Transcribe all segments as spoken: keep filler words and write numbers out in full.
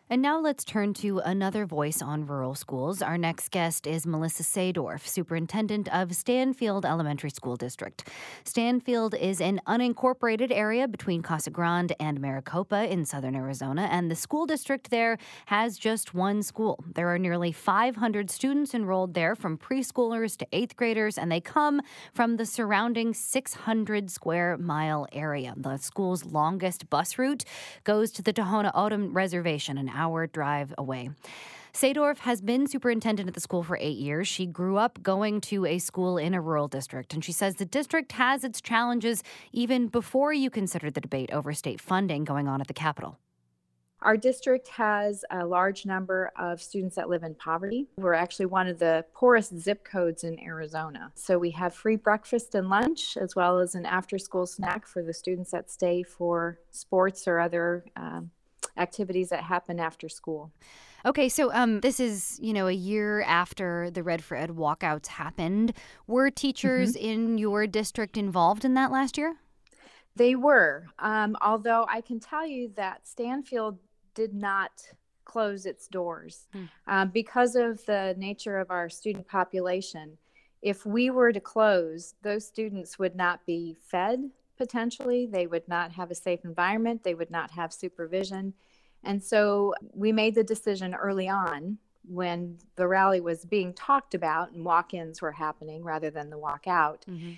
And now let's turn to another voice on rural schools. Our next guest is Melissa Saydorf, superintendent of Stanfield Elementary School District. Stanfield is an unincorporated area between Casa Grande and Maricopa in southern Arizona, and the school district there has just one school. There are nearly five hundred students enrolled there, from preschoolers to eighth graders, and they come from the surrounding six hundred square mile area. The school's longest bus route goes to the Tohono O'odham Reservation, an hour drive away. Saydorf has been superintendent at the school for eight years. She grew up going to a school in a rural district, and she says the district has its challenges even before you consider the debate over state funding going on at the Capitol. Our district has a large number of students that live in poverty. We're actually one of the poorest zip codes in Arizona. So we have free breakfast and lunch, as well as an after-school snack for the students that stay for sports or other um, activities that happen after school. Okay, so um, this is, you know, a year after the Red for Ed walkouts happened. Were teachers mm-hmm. in your district involved in that last year? They were, um, although I can tell you that Stanfield did not close its doors hmm. uh, because of the nature of our student population. If we were to close, those students would not be fed potentially. They would not have a safe environment. They would not have supervision. And so we made the decision early on, when the rally was being talked about and walk-ins were happening rather than the walkout, mm-hmm.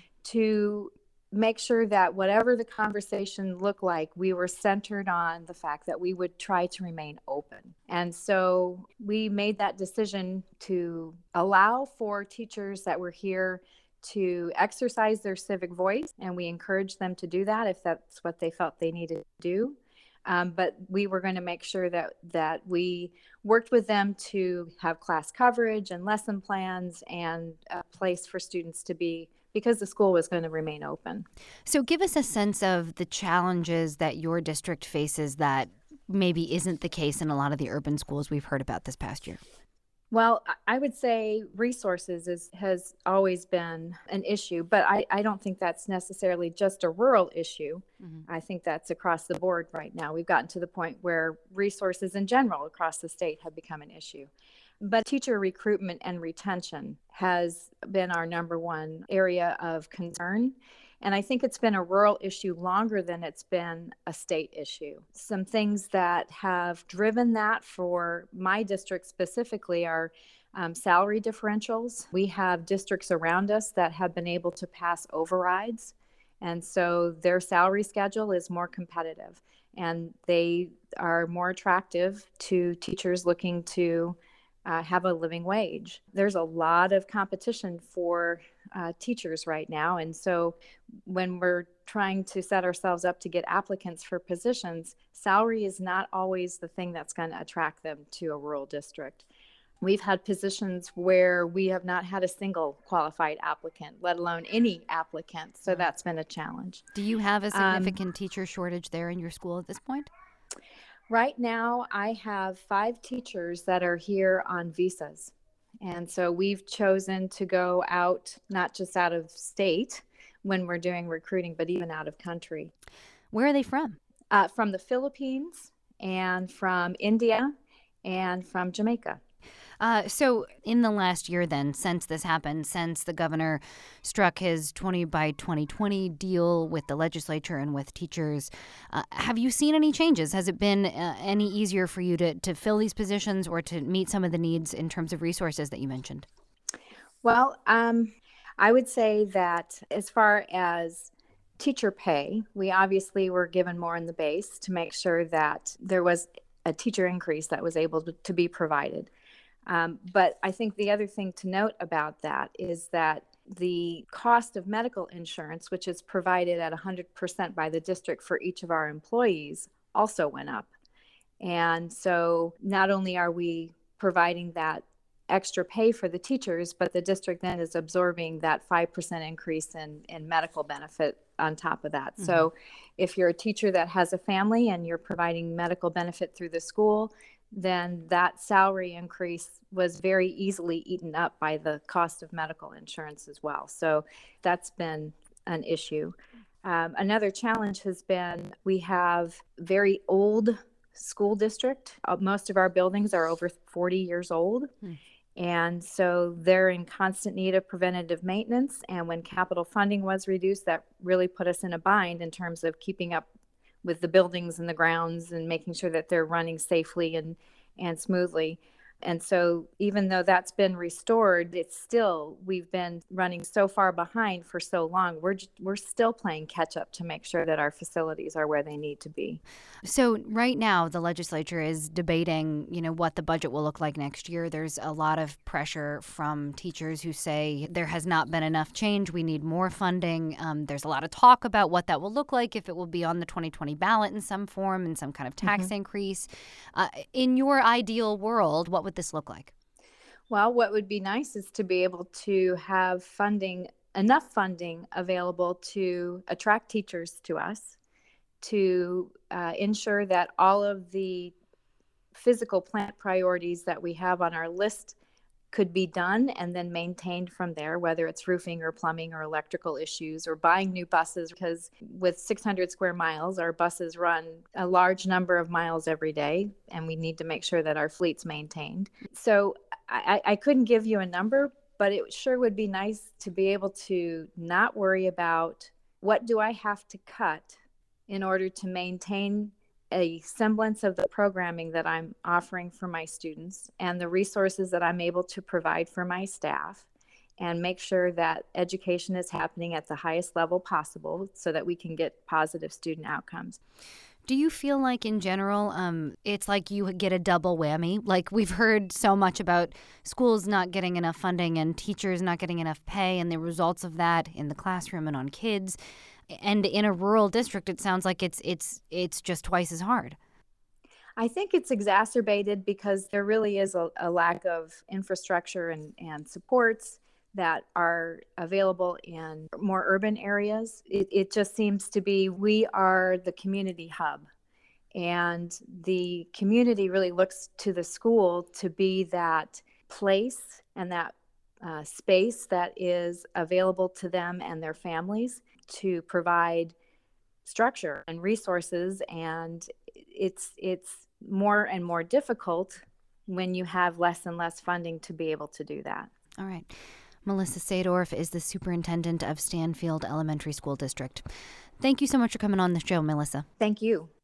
to make sure that whatever the conversation looked like, we were centered on the fact that we would try to remain open. And so we made that decision to allow for teachers that were here to exercise their civic voice, and we encouraged them to do that if that's what they felt they needed to do. Um, but we were going to make sure that that we worked with them to have class coverage and lesson plans and a place for students to be, because the school was going to remain open. So give us a sense of the challenges that your district faces that maybe isn't the case in a lot of the urban schools we've heard about this past year. Well, I would say resources is, has always been an issue, but I, I don't think that's necessarily just a rural issue. Mm-hmm. I think that's across the board right now. We've gotten to the point where resources in general across the state have become an issue. But teacher recruitment and retention has been our number one area of concern. And I think it's been a rural issue longer than it's been a state issue. Some things that have driven that for my district specifically are um, salary differentials. We have districts around us that have been able to pass overrides. And so their salary schedule is more competitive, and they are more attractive to teachers looking to Uh, have a living wage. There's a lot of competition for uh, teachers right now. And so when we're trying to set ourselves up to get applicants for positions, salary is not always the thing that's going to attract them to a rural district. We've had positions where we have not had a single qualified applicant, let alone any applicant. So that's been a challenge. Do you have a significant um, teacher shortage there in your school at this point? Right now, I have five teachers that are here on visas. And so we've chosen to go out, not just out of state when we're doing recruiting, but even out of country. Where are they from? Uh, from the Philippines and from India and from Jamaica. Uh, so in the last year then, since this happened, since the governor struck his twenty by twenty twenty deal with the legislature and with teachers, uh, have you seen any changes? Has it been uh, any easier for you to, to fill these positions or to meet some of the needs in terms of resources that you mentioned? Well, um, I would say that as far as teacher pay, we obviously were given more in the base to make sure that there was a teacher increase that was able to, to be provided. Um, but I think the other thing to note about that is that the cost of medical insurance, which is provided at one hundred percent by the district for each of our employees, also went up. And so not only are we providing that extra pay for the teachers, but the district then is absorbing that five percent increase in, in medical benefit on top of that. Mm-hmm. So if you're a teacher that has a family and you're providing medical benefit through the school, then that salary increase was very easily eaten up by the cost of medical insurance as well. So that's been an issue. Um, another challenge has been we have very old school district. Uh, most of our buildings are over forty years old. Hmm. And so they're in constant need of preventative maintenance. And when capital funding was reduced, that really put us in a bind in terms of keeping up with the buildings and the grounds and making sure that they're running safely and, and smoothly. And so even though that's been restored, it's still, we've been running so far behind for so long. We're just, we're still playing catch up to make sure that our facilities are where they need to be. So right now the legislature is debating, you know, what the budget will look like next year. There's a lot of pressure from teachers who say there has not been enough change. We need more funding. Um, there's a lot of talk about what that will look like, if it will be on the twenty twenty ballot in some form, in some kind of tax mm-hmm. increase. Uh, in your ideal world, what would this look like? Well, what would be nice is to be able to have funding, enough funding available to attract teachers to us, to uh, ensure that all of the physical plant priorities that we have on our list could be done and then maintained from there, whether it's roofing or plumbing or electrical issues or buying new buses, because with six hundred square miles, our buses run a large number of miles every day, and we need to make sure that our fleet's maintained. So I, I couldn't give you a number, but it sure would be nice to be able to not worry about what do I have to cut in order to maintain a semblance of the programming that I'm offering for my students and the resources that I'm able to provide for my staff, and make sure that education is happening at the highest level possible so that we can get positive student outcomes. Do you feel like in general, um, it's like you get a double whammy? Like we've heard so much about schools not getting enough funding and teachers not getting enough pay and the results of that in the classroom and on kids. And in a rural district, it sounds like it's it's it's just twice as hard. I think it's exacerbated because there really is a, a lack of infrastructure and, and supports that are available in more urban areas. It, it just seems to be we are the community hub, and the community really looks to the school to be that place and that uh, space that is available to them and their families to provide structure and resources. And it's it's more and more difficult when you have less and less funding to be able to do that. All right. Melissa Sadorf is the superintendent of Stanfield Elementary School District. Thank you so much for coming on the show, Melissa. Thank you.